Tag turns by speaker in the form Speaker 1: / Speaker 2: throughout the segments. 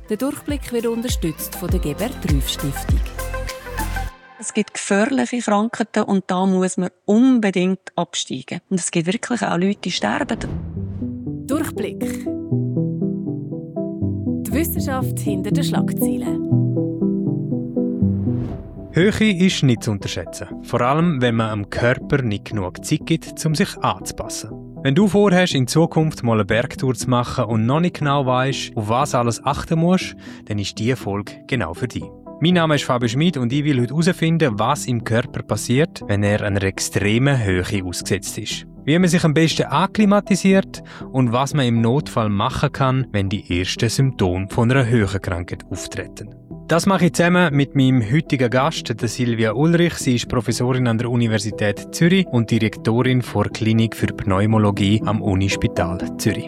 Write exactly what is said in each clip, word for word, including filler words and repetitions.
Speaker 1: Der Durchblick wird unterstützt von der Gebert-Rüff-Stiftung.
Speaker 2: Es gibt gefährliche Krankheiten und da muss man unbedingt absteigen. Und es gibt wirklich auch Leute, die sterben.
Speaker 1: Durchblick. Die Wissenschaft hinter den Schlagzeilen.
Speaker 3: Höhe ist nicht zu unterschätzen. Vor allem, wenn man am Körper nicht genug Zeit gibt, um sich anzupassen. Wenn du vorhast, in Zukunft mal eine Bergtour zu machen und noch nicht genau weisst, auf was alles achten musst, dann ist diese Folge genau für dich. Mein Name ist Fabio Schmid und ich will heute herausfinden, was im Körper passiert, wenn er einer extremen Höhe ausgesetzt ist. Wie man sich am besten akklimatisiert und was man im Notfall machen kann, wenn die ersten Symptome von einer Höhenkrankheit auftreten. Das mache ich zusammen mit meinem heutigen Gast, der Silvia Ulrich. Sie ist Professorin an der Universität Zürich und Direktorin der Klinik für Pneumologie am Unispital Zürich.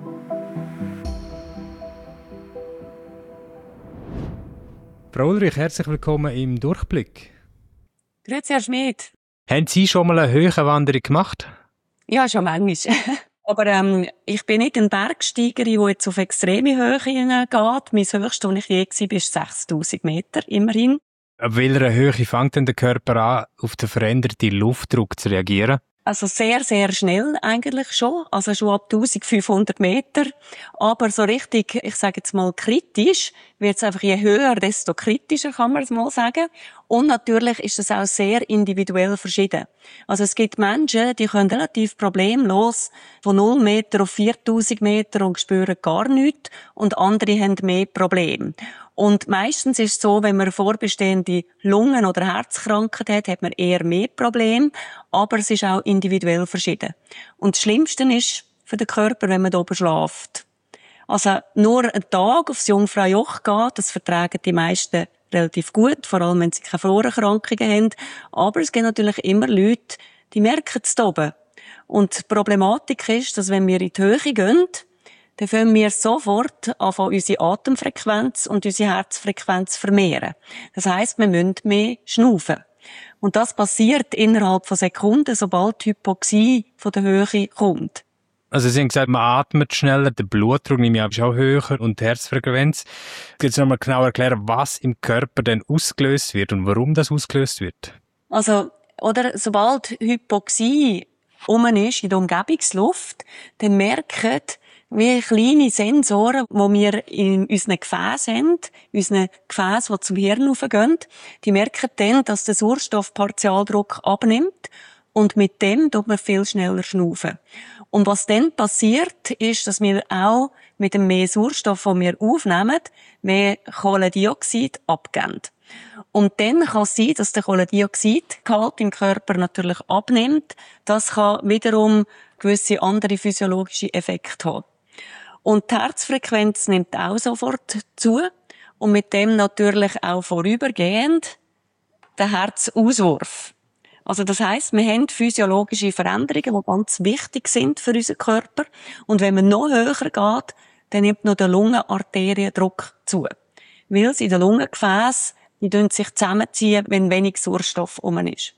Speaker 3: Frau Ulrich, herzlich willkommen im Durchblick.
Speaker 2: Grüezi, Herr Schmid.
Speaker 3: Haben Sie schon mal eine Höhenwanderung gemacht?
Speaker 2: Ja, schon manchmal. Aber ähm, ich bin nicht eine Bergsteigerin, die jetzt auf extreme Höhe geht. Mein höchstes, wo ich je war, ist sechstausend Meter, immerhin.
Speaker 3: Ab welcher Höhe fängt denn der Körper an, auf den veränderten Luftdruck zu reagieren?
Speaker 2: Also sehr, sehr schnell eigentlich schon. Also schon ab eintausendfünfhundert Meter. Aber so richtig, ich sage jetzt mal kritisch, wird es einfach je höher, desto kritischer, kann man es mal sagen. Und natürlich ist es auch sehr individuell verschieden. Also es gibt Menschen, die können relativ problemlos von null Meter auf viertausend Meter und spüren gar nichts. Und andere haben mehr Probleme. Und meistens ist es so, wenn man vorbestehende Lungen- oder Herzkrankheit hat, hat man eher mehr Probleme. Aber es ist auch individuell verschieden. Und das Schlimmste ist für den Körper, wenn man da oben schläft. Also nur einen Tag aufs Jungfraujoch gehen, das vertragen die meisten relativ gut, vor allem wenn sie keine Vorerkrankungen haben. Aber es gibt natürlich immer Leute, die merken es da oben. Und die Problematik ist, dass wenn wir in die Höhe gehen, dann fangen wir sofort an, unsere Atemfrequenz und unsere Herzfrequenz vermehren. Das heisst, wir müssen mehr schnaufen. Und das passiert innerhalb von Sekunden, sobald die Hypoxie von der Höhe kommt.
Speaker 3: Also Sie haben gesagt, man atmet schneller, der Blutdruck nehme ich an, ist auch höher und die Herzfrequenz. Kannst du noch mal genau erklären, was im Körper denn ausgelöst wird und warum das ausgelöst wird?
Speaker 2: Also, oder sobald Hypoxie um ist in der Umgebungsluft, dann merken wie kleine Sensoren, die wir in unseren Gefäßen haben, unseren Gefäßen, die zum Hirn raufgehen, die merken dann, dass der Sauerstoffpartialdruck abnimmt und mit dem tut man viel schneller schnaufen. Und was dann passiert, ist, dass wir auch mit dem mehr Sauerstoff, den wir aufnehmen, mehr Kohlendioxid abgeben. Und dann kann es sein, dass der Kohlendioxidgehalt im Körper natürlich abnimmt. Das kann wiederum gewisse andere physiologische Effekte haben. Und die Herzfrequenz nimmt auch sofort zu. Und mit dem natürlich auch vorübergehend der Herzauswurf. Also das heisst, wir haben physiologische Veränderungen, die ganz wichtig sind für unseren Körper. Und wenn man noch höher geht, dann nimmt noch der Lungenarteriendruck zu. Weil sie in den Lungengefäßen, die sich zusammenziehen, wenn wenig Sauerstoff um ist.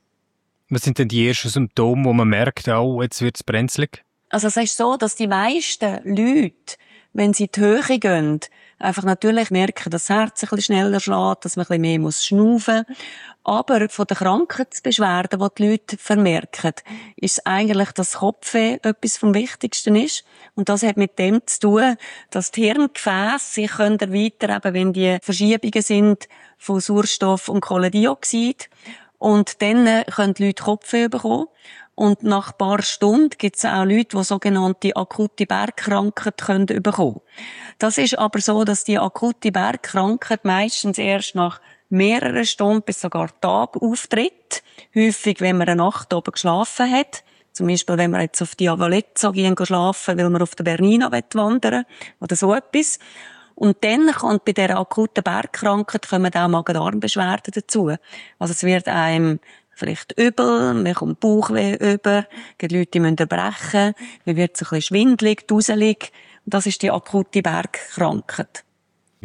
Speaker 3: Was sind denn die ersten Symptome, wo man merkt, oh, jetzt wird es brenzlig?
Speaker 2: Also es ist so, dass die meisten Leute, wenn sie in die Höhe gehen, einfach natürlich merken, dass das Herz ein bisschen schneller schlägt, dass man ein bisschen mehr schnaufen muss. Aber von den Krankheitsbeschwerden, die die Leute vermerken, ist eigentlich, dass Kopfweh etwas vom Wichtigsten ist. Und das hat mit dem zu tun, dass die Hirngefäße sich können erweitern, eben wenn die Verschiebungen sind von Sauerstoff und Kohlendioxid. Und dann können die Leute Kopfweh bekommen. Und nach ein paar Stunden gibt es auch Leute, die sogenannte akute Bergkrankheit können bekommen. Das ist aber so, dass die akute Bergkrankheit meistens erst nach mehreren Stunden bis sogar Tagen auftritt. Häufig, wenn man eine Nacht oben geschlafen hat. Zum Beispiel, wenn man jetzt auf die Avalezzo gehen schlafen, weil man auf der Bernina wandern will, oder so etwas. Und dann kann bei dieser akuten Bergkrankheit kommen auch Magen-Darm-Beschwerden dazu. Also es wird einem vielleicht übel, man kommt Bauchweh über, die Leute müssen erbrechen, man wird so ein bisschen schwindelig, duselig. Und das ist die akute Bergkrankheit.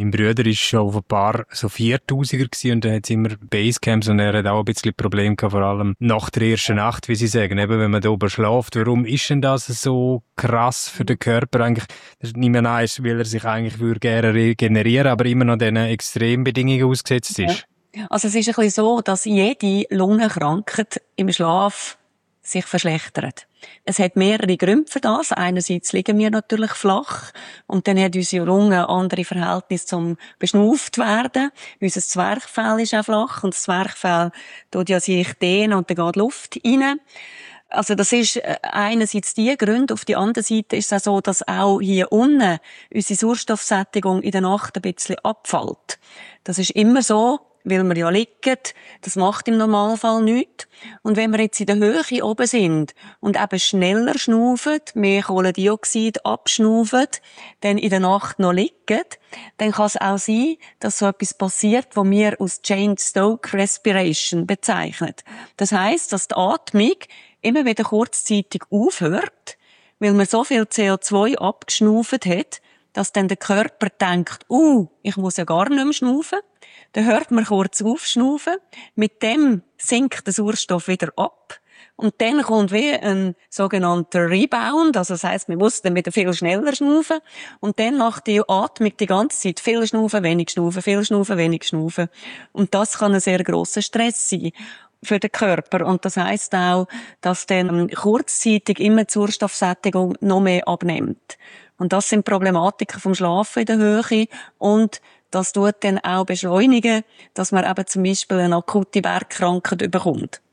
Speaker 3: Mein Bruder war schon auf ein paar so viertausiger und dann hat es immer Basecamps und er hat auch ein bisschen Probleme gehabt, vor allem nach der ersten Nacht, wie sie sagen, eben wenn man da oben schläft. Warum ist denn das so krass für den Körper eigentlich? Das nicht mehr an, weil er sich eigentlich würde gerne regenerieren, aber immer noch diesen Extrembedingungen ausgesetzt ist.
Speaker 2: Ja. Also es ist ein bisschen so, dass jede Lungenkrankheit im Schlaf sich verschlechtert. Es hat mehrere Gründe für das. Einerseits liegen wir natürlich flach und dann hat unsere Lunge andere Verhältnisse zum beschnauft werden. Unser Zwerchfell ist auch flach und das Zwerchfell tut ja sich dehnen und dann geht Luft rein. Also das ist einerseits die Gründe. Auf der anderen Seite ist es auch so, dass auch hier unten unsere Sauerstoffsättigung in der Nacht ein bisschen abfällt. Das ist immer so, weil wir ja liegen. Das macht im Normalfall nichts. Und wenn wir jetzt in der Höhe oben sind und eben schneller schnaufen, mehr Kohlendioxid abschnaufen, dann in der Nacht noch liegen, dann kann es auch sein, dass so etwas passiert, was wir als Cheyne-Stokes Respiration bezeichnen. Das heisst, dass die Atmung immer wieder kurzzeitig aufhört, weil man so viel C O zwei abgeschnauft hat, dass dann der Körper denkt, uh, ich muss ja gar nicht mehr schnaufen. Dann hört man kurz aufschnaufen. Mit dem sinkt der Sauerstoff wieder ab. Und dann kommt wie ein sogenannter Rebound. Also das heisst, man muss dann wieder viel schneller schnaufen. Und dann macht die Atmung die ganze Zeit viel schnaufen, wenig schnaufen, viel schnaufen, wenig schnaufen. Und das kann ein sehr grosser Stress sein für den Körper. Und das heisst auch, dass dann kurzzeitig immer die Sauerstoffsättigung noch mehr abnimmt. Und das sind Problematiken vom Schlafen in der Höhe. Und das tut dann auch beschleunigen, dass man eben zum Beispiel eine akute Bergkrankheit bekommt.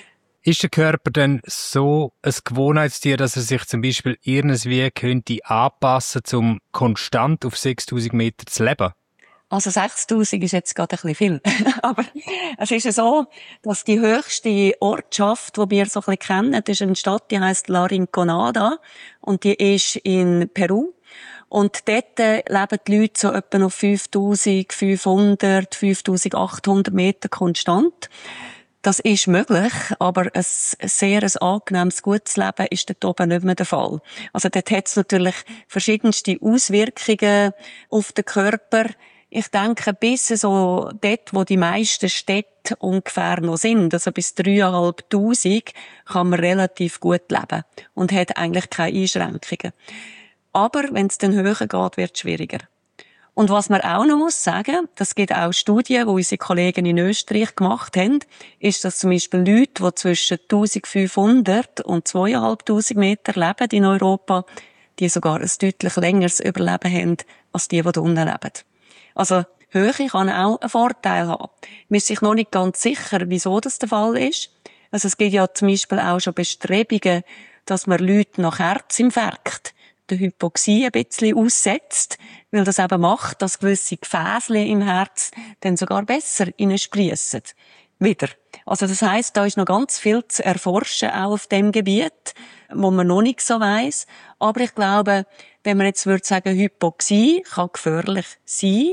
Speaker 3: Ist der Körper dann so ein Gewohnheitstier, dass er sich zum Beispiel irgendwie könnte anpassen, um konstant auf sechstausend Meter zu leben?
Speaker 2: Also sechstausend ist jetzt gerade ein bisschen viel. Aber es ist ja so, dass die höchste Ortschaft, die wir so ein bisschen kennen, das ist eine Stadt, die heisst La Rinconada. Und die ist in Peru. Und dort leben die Leute so etwa auf fünftausendfünfhundert, fünftausendachthundert Meter konstant. Das ist möglich, aber ein sehr ein angenehmes, gutes Leben ist dort oben nicht mehr der Fall. Also dort hat es natürlich verschiedenste Auswirkungen auf den Körper. Ich denke, bis so dort, wo die meisten Städte ungefähr noch sind, also bis dreitausendfünfhundert, kann man relativ gut leben und hat eigentlich keine Einschränkungen. Aber wenn es dann höher geht, wird es schwieriger. Und was man auch noch muss sagen, das gibt auch Studien, die unsere Kollegen in Österreich gemacht haben, ist, dass zum Beispiel Leute, die zwischen eintausendfünfhundert und zweitausendfünfhundert Meter leben in Europa, die sogar ein deutlich längeres Überleben haben, als die, die da unten leben. Also, Höhe kann auch einen Vorteil haben. Man ist sich noch nicht ganz sicher, wieso das der Fall ist. Also, es gibt ja zum Beispiel auch schon Bestrebungen, dass man Leute nach Herzinfarkt der Hypoxie ein bisschen aussetzt, weil das eben macht, dass gewisse Gefäße im Herz dann sogar besser reinspriessen. Wieder. Also das heisst, da ist noch ganz viel zu erforschen, auch auf dem Gebiet, wo man noch nicht so weiss. Aber ich glaube, wenn man jetzt würde sagen, Hypoxie kann gefährlich sein,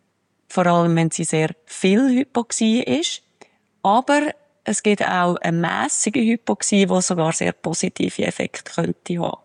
Speaker 2: vor allem wenn sie sehr viel Hypoxie ist. Aber es gibt auch eine mässige Hypoxie, die sogar sehr positive Effekte könnte haben.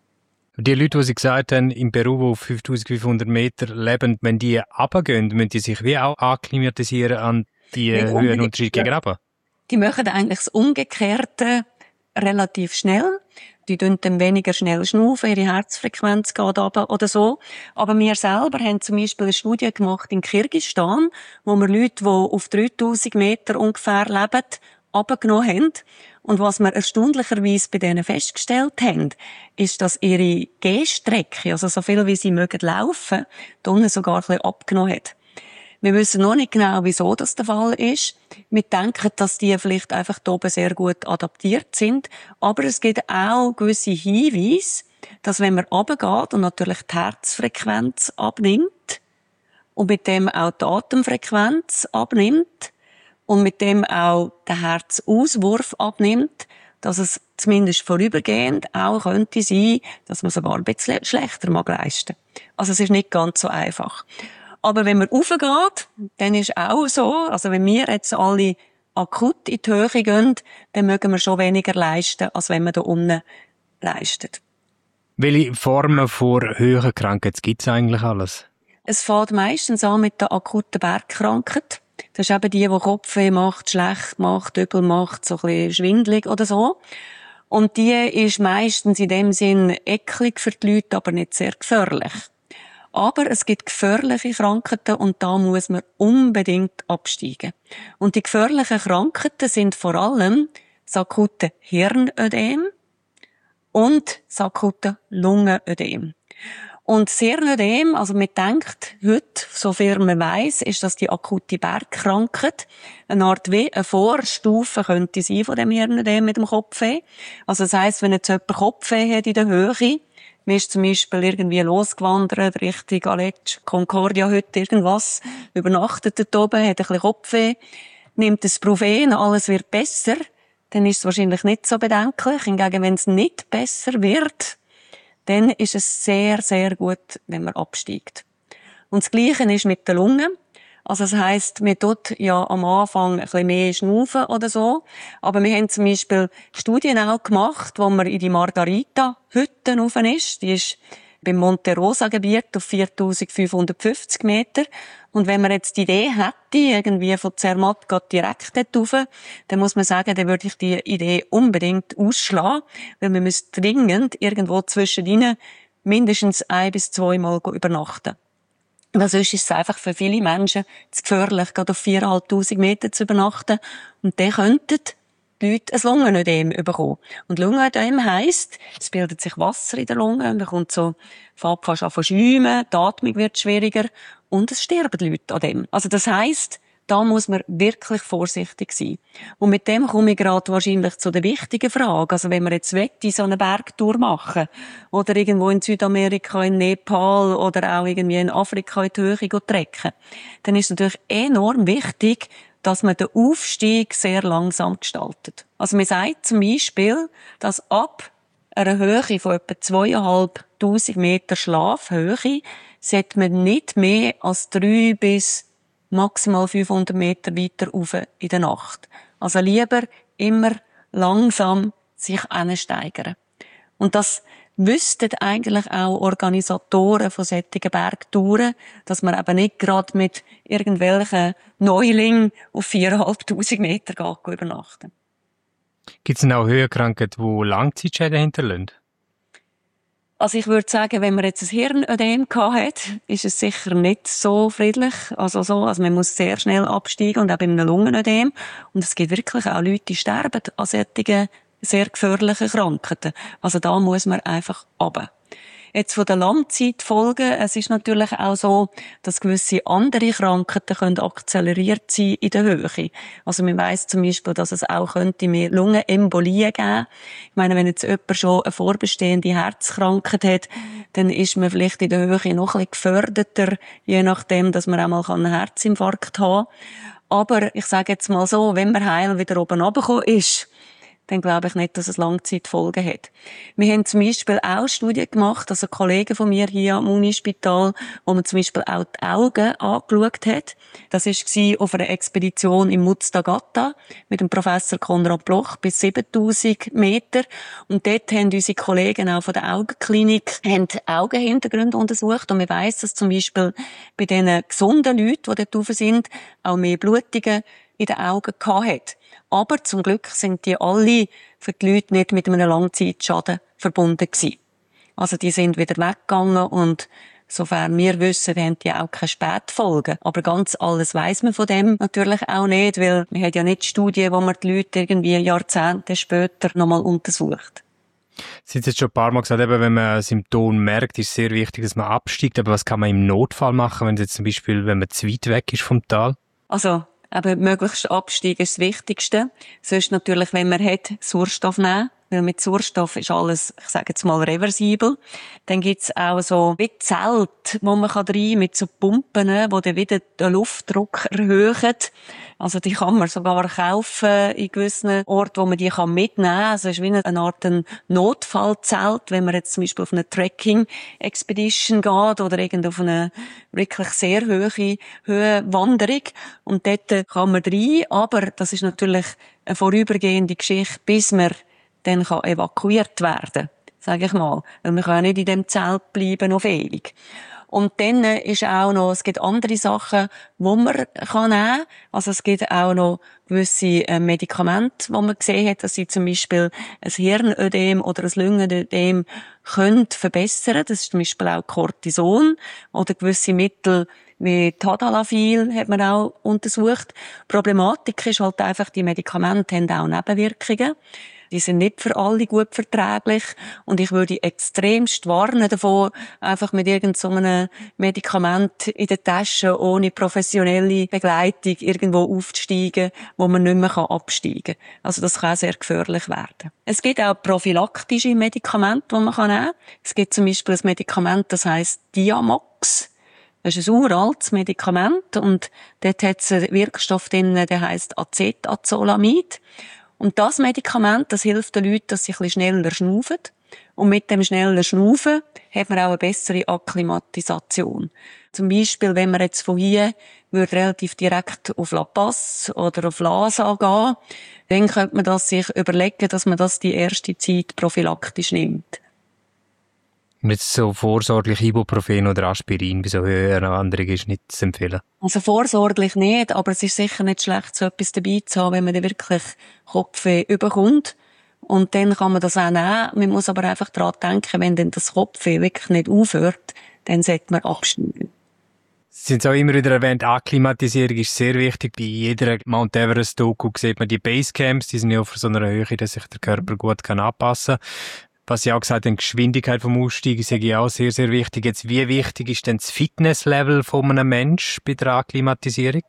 Speaker 3: Die Leute, die Sie gesagt haben, in Peru, die auf fünftausendfünfhundert Meter leben, wenn die runtergehen, müssen die sich wie auch akklimatisieren an die Höhenunterschiede gegen runter?
Speaker 2: Die machen eigentlich das Umgekehrte relativ schnell. Die tun dann weniger schnell schnaufen, ihre Herzfrequenz geht runter oder so. Aber wir selber haben zum Beispiel eine Studie gemacht in Kirgisistan, wo wir Leute, die auf dreitausend Meter ungefähr leben, runtergenommen haben. Und was wir erstaunlicherweise bei denen festgestellt haben, ist, dass ihre Gehstrecke, also so viel wie sie mögen laufen, da unten sogar ein bisschen abgenommen hat. Wir wissen noch nicht genau, wieso das der Fall ist. Wir denken, dass die vielleicht einfach da oben sehr gut adaptiert sind. Aber es gibt auch gewisse Hinweise, dass wenn man runtergeht und natürlich die Herzfrequenz abnimmt und mit dem auch die Atemfrequenz abnimmt, und mit dem auch der Herzauswurf abnimmt, dass es zumindest vorübergehend auch könnte sein, dass man sogar ein bisschen schlechter mag leisten. Also es ist nicht ganz so einfach. Aber wenn man raufgeht, dann ist auch so, also wenn wir jetzt alle akut in die Höhe gehen, dann mögen wir schon weniger leisten, als wenn man da unten leistet.
Speaker 3: Welche Formen von Höhenkrankheit gibt es eigentlich alles?
Speaker 2: Es fängt meistens an mit der akuten Bergkrankheit. Das ist eben die, die Kopfweh macht, schlecht macht, übel macht, so ein bisschen schwindelig oder so. Und die ist meistens in dem Sinn eklig für die Leute, aber nicht sehr gefährlich. Aber es gibt gefährliche Krankheiten und da muss man unbedingt absteigen. Und die gefährlichen Krankheiten sind vor allem das akute Hirnödem und das akute Lungenödem. Und das Hirnödem, also man denkt heute, so viel man weiss, ist das die akute Bergkrankheit. Eine Art wie eine Vorstufe könnte sein von dem Hirnödem mit dem Kopfweh. Also das heisst, wenn jetzt jemand Kopfweh hat in der Höhe, man ist zum Beispiel irgendwie losgewandert, Richtung Aletsch, Concordia heute irgendwas, übernachtet dort oben, hat ein bisschen Kopfweh, nimmt das Brufen, alles wird besser, dann ist es wahrscheinlich nicht so bedenklich. Hingegen, wenn es nicht besser wird, dann ist es sehr, sehr gut, wenn man absteigt. Und das Gleiche ist mit den Lungen. Also das heisst, man tut ja am Anfang ein bisschen mehr schnaufen oder so. Aber wir haben zum Beispiel Studien auch gemacht, wo man in die Margarita-Hütte rauf ist. Die ist beim Monte Rosa-Gebiet auf viertausendfünfhundertfünfzig Meter. Und wenn man jetzt die Idee hätte, irgendwie von Zermatt geht direkt dort rauf, dann muss man sagen, dann würde ich die Idee unbedingt ausschlagen, weil man muss dringend irgendwo zwischendrin mindestens ein- bis zweimal übernachten. Weil sonst ist es einfach für viele Menschen zu gefährlich, gerade auf viertausendfünfhundert Meter zu übernachten. Und dann könnten die Leute ein Lungenödem bekommen. Und Lungenödem heisst, es bildet sich Wasser in der Lunge, man kommt so, fängt fast an zu schäumen, die Atmung wird schwieriger und es sterben die Leute an dem. Also das heisst, da muss man wirklich vorsichtig sein. Und mit dem komme ich gerade wahrscheinlich zu der wichtigen Frage. Also wenn man jetzt wette, so eine Bergtour machen oder irgendwo in Südamerika, in Nepal oder auch irgendwie in Afrika in die Höhe trecken, dann ist es natürlich enorm wichtig, dass man den Aufstieg sehr langsam gestaltet. Also man sagt zum Beispiel, dass ab einer Höhe von etwa zweitausendfünfhundert Meter Schlafhöhe sollte man nicht mehr als drei bis maximal fünfhundert Meter weiter rauf in der Nacht. Also lieber immer langsam sich ansteigern. Und das wüssten eigentlich auch Organisatoren von solchen Bergtouren, dass man eben nicht gerade mit irgendwelchen Neulingen auf viertausendfünfhundert Meter geht, übernachten.
Speaker 3: Gibt es denn auch Höhenkrankheiten, die Langzeitschäden hinterlassen?
Speaker 2: Also ich würde sagen, wenn man jetzt ein Hirnödem hat, ist es sicher nicht so friedlich. Also so, also man muss sehr schnell absteigen und auch bei einem Lungenödem. Und es gibt wirklich auch Leute, die sterben an solchen sehr gefährlichen Krankheiten. Also da muss man einfach runter. Jetzt von den Langzeitfolgen, es ist natürlich auch so, dass gewisse andere Krankheiten können akzeleriert sein in der Höhe. Also man weiss zum Beispiel, dass es auch könnte mehr Lungenembolien geben. Ich meine, wenn jetzt jemand schon eine vorbestehende Herzkrankheit hat, dann ist man vielleicht in der Höhe noch ein bisschen geförderter, je nachdem, dass man auch mal einen Herzinfarkt haben kann. Aber ich sage jetzt mal so, wenn man heil wieder oben runtergekommen ist, dann glaube ich nicht, dass es Langzeitfolgen hat. Wir haben zum Beispiel auch Studien gemacht, also Kollegen von mir hier am Unispital, wo man zum Beispiel auch die Augen angeschaut hat. Das war auf einer Expedition im Muzdagata mit dem Professor Konrad Bloch bis siebentausend Meter. Und dort haben unsere Kollegen auch von der Augenklinik haben Augenhintergründe untersucht. Und man weiss, dass zum Beispiel bei diesen gesunden Leuten, die dort rauf sind, auch mehr Blutungen in den Augen gehabt hat. Aber zum Glück sind die alle für die Leute nicht mit einem Langzeitschaden verbunden gewesen. Also die sind wieder weggegangen und sofern wir wissen, haben die auch keine Spätfolgen. Aber ganz alles weiss man von dem natürlich auch nicht, weil man hat ja nicht Studien, wo man die Leute irgendwie Jahrzehnte später nochmal untersucht.
Speaker 3: Sie haben jetzt schon ein paar Mal gesagt, eben, wenn man Symptome merkt, ist es sehr wichtig, dass man absteigt. Aber was kann man im Notfall machen, wenn es jetzt zum Beispiel, wenn man zu weit weg ist vom Tal?
Speaker 2: Also, aber möglichst Abstieg ist das Wichtigste. Sonst natürlich, wenn man hat, Sauerstoff nehmen. Weil mit Sauerstoff ist alles, ich sage jetzt mal, reversibel. Dann gibt's auch so wie Zelte, wo man rein kann, mit so Pumpen, die dann wieder den Luftdruck erhöhen. Also die kann man sogar kaufen in gewissen Orten, wo man die mitnehmen kann. Also es ist wie eine Art ein Notfallzelt, wenn man jetzt zum Beispiel auf eine Trekking-Expedition geht oder irgend auf eine wirklich sehr hohe Höhenwanderung. Und dort kann man rein, aber das ist natürlich eine vorübergehende Geschichte, bis man dann kann evakuiert werden, sage ich mal. Weil man kann ja nicht in dem Zelt bleiben auf ewig. Und dann ist auch noch, es gibt andere Sachen, die man nehmen kann. Also es gibt auch noch gewisse äh, Medikamente, wo man gesehen hat, dass sie zum Beispiel ein Hirnödem oder ein Lungenödem können verbessern. Das ist zum Beispiel auch Cortison oder gewisse Mittel wie Tadalafil hat man auch untersucht. Die Problematik ist halt einfach, die Medikamente haben auch Nebenwirkungen. Die sind nicht für alle gut verträglich. Und ich würde extremst warnen davon, einfach mit irgendeinem Medikament in der Tasche ohne professionelle Begleitung irgendwo aufzusteigen, wo man nicht mehr absteigen kann. Also das kann sehr gefährlich werden. Es gibt auch prophylaktische Medikamente, die man nehmen kann. Es gibt zum Beispiel ein Medikament, das heisst Diamox. Das ist ein uraltes Medikament und dort hat es einen Wirkstoff drin, der heisst Acetazolamid. Und das Medikament, das hilft den Leuten, dass sie ein bisschen schneller schnaufen. Und mit dem schnellen Schnaufen hat man auch eine bessere Akklimatisation. Zum Beispiel, wenn man jetzt von hier würde relativ direkt auf La Paz oder auf Lhasa gehen, dann könnte man das sich überlegen, dass man das die erste Zeit prophylaktisch nimmt.
Speaker 3: Nicht so vorsorglich Ibuprofen oder Aspirin bei so höherer Wanderung ist nicht zu empfehlen.
Speaker 2: Also vorsorglich nicht, aber es ist sicher nicht schlecht, so etwas dabei zu haben, wenn man dann wirklich Kopfweh überkommt. Und dann kann man das auch nehmen. Man muss aber einfach daran denken, wenn dann das Kopfweh wirklich nicht aufhört, dann sollte man abschneiden.
Speaker 3: Sie haben es auch immer wieder erwähnt, Akklimatisierung ist sehr wichtig. Bei jeder Mount Everest-Doku sieht man die Basecamps, die sind ja auf so einer Höhe, dass sich der Körper gut kann anpassen kann. Was Sie auch gesagt haben, die Geschwindigkeit vom Aussteigen ist ja auch sehr, sehr wichtig. Jetzt, wie wichtig ist denn das Fitnesslevel von einem Menschen bei der Akklimatisierung?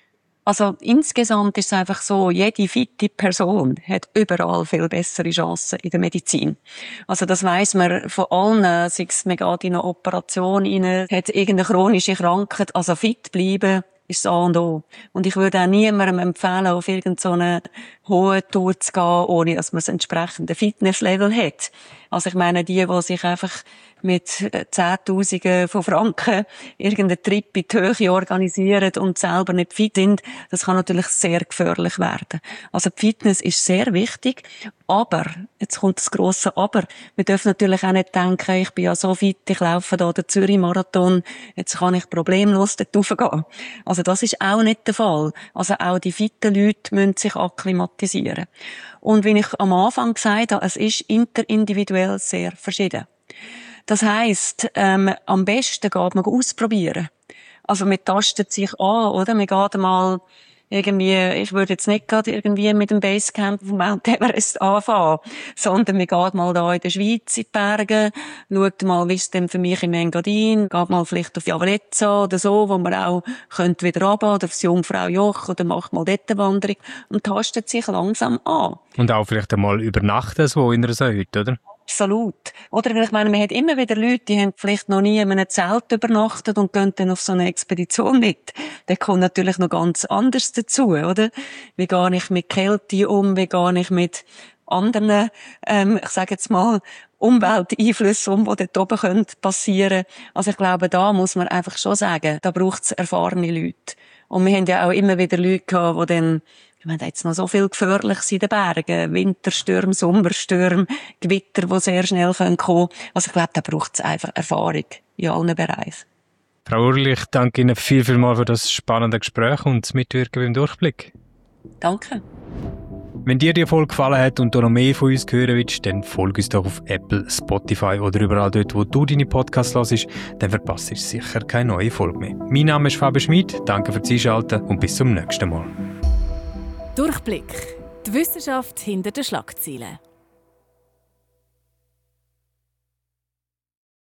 Speaker 2: Also insgesamt ist es einfach so, jede fitte Person hat überall viel bessere Chancen in der Medizin. Also das weiss man von allen, sei es man geht in eine Operation rein, hat irgendeine chronische Krankheit, also fit bleiben ist das A und O. Und ich würde auch niemandem empfehlen, auf irgendeine hohe Tour zu gehen, ohne dass man das entsprechende Fitnesslevel hat. Also ich meine, die, die sich einfach mit Zehntausenden von Franken irgendeinen Trip in die Höhe organisieren und selber nicht fit sind, das kann natürlich sehr gefährlich werden. Also die Fitness ist sehr wichtig, aber, jetzt kommt das grosse Aber, wir dürfen natürlich auch nicht denken, ich bin ja so fit, ich laufe da den Zürich-Marathon, jetzt kann ich problemlos dort raufgehen. Also das ist auch nicht der Fall. Also auch die fitten Leute müssen sich akklimatisieren. Und wie ich am Anfang gesagt habe, es ist interindividuell sehr verschieden. Das heisst, ähm, am besten geht man ausprobieren. Also man tastet sich an, oder? Man geht mal irgendwie, ich würde jetzt nicht gerade irgendwie mit dem Basecamp von Mount Everest anfangen, sondern man geht mal da in der Schweiz in die Berge, schaut mal, wie es denn für mich im Engadin, geht mal vielleicht auf Javarezza oder so, wo man auch könnte wieder runter, oder aufs Jungfraujoch, oder macht mal dort eine Wanderung und tastet sich langsam an.
Speaker 3: Und auch vielleicht einmal übernachten, so in einer Hütte, oder?
Speaker 2: Absolut. Oder ich meine, man hat immer wieder Leute, die haben vielleicht noch nie in einem Zelt übernachtet und gehen dann auf so eine Expedition mit. Da kommt natürlich noch ganz anders dazu, oder? Wie gehe ich mit Kälte um? Wie gehe ich mit anderen, ähm, ich sage jetzt mal, Umwelteinflüssen um, die dort oben passieren können? Also ich glaube, da muss man einfach schon sagen, da braucht es erfahrene Leute. Und wir haben ja auch immer wieder Leute gehabt, die dann, ich meine, da jetzt noch so viel Gefährliches in den Bergen. Winterstürme, Sommerstürme, Gewitter, die sehr schnell kommen können. Also ich glaube, da braucht es einfach Erfahrung in allen Bereichen.
Speaker 3: Frau Urlich, ich danke Ihnen viel, viel mal für das spannende Gespräch und das Mitwirken beim Durchblick.
Speaker 2: Danke.
Speaker 3: Wenn dir die Folge gefallen hat und du noch mehr von uns hören willst, dann folge uns doch auf Apple, Spotify oder überall dort, wo du deine Podcasts hörst, dann verpasst du sicher keine neue Folge mehr. Mein Name ist Fabian Schmid, danke fürs Einschalten und bis zum nächsten Mal.
Speaker 1: Durchblick. Die Wissenschaft hinter den Schlagzeilen.